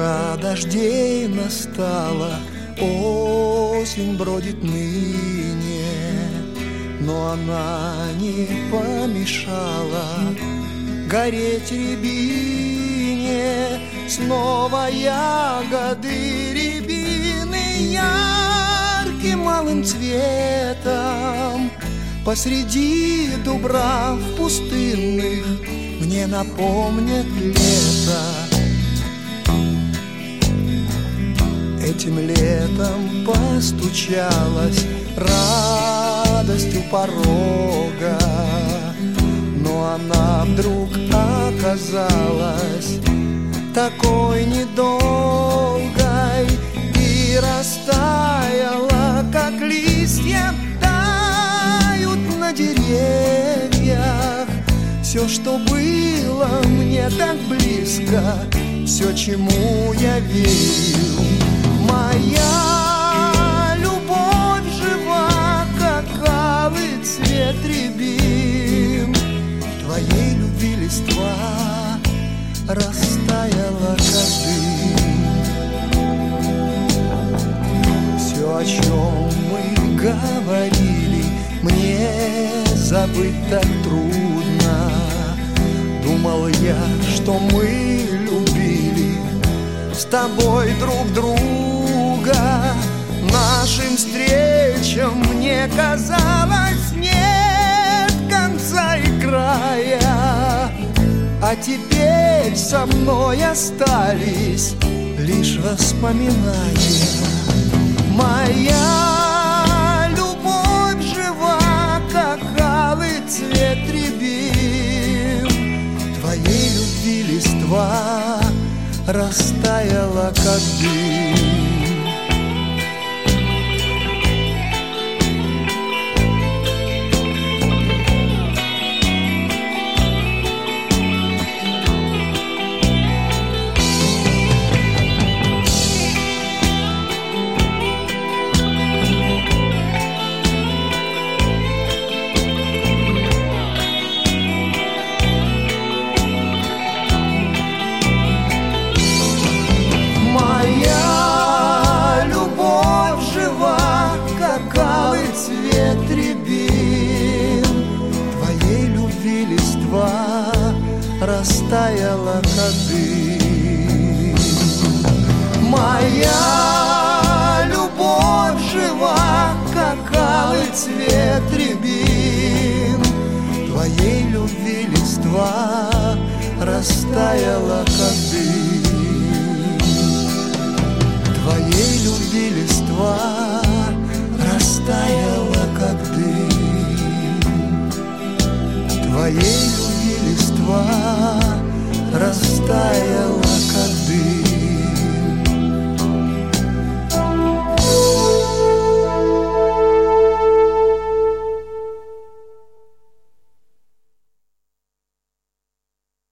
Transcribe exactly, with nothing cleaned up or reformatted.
Пора дождей настала, осень бродит ныне, но она не помешала гореть рябине. Снова ягоды рябины ярким алым цветом посреди дубрав пустынных мне напомнят лето. Этим летом постучалась радость у порога, но она вдруг оказалась такой недолгой и растаяла, как листья тают на деревьях. Все, что было мне так близко, все, чему я верил. Моя любовь жива, как алый цвет рябин. Твоей любви листва растаяла, как дым. Все, о чем мы говорили, мне забыть так трудно. Думал я, что мы любили с тобой друг друга. Нашим встречам мне казалось нет конца и края, а теперь со мной остались лишь воспоминания. Моя любовь жива, как алый цвет рябин. Твоей любви листва растаяла, как дым. Растаяла, как дым. Моя любовь жива, как алый цвет рябин. Твоей любви листва растаяла, как дым. Твоей любви листва растаяла, как дым. Твоей любви листва растаяла.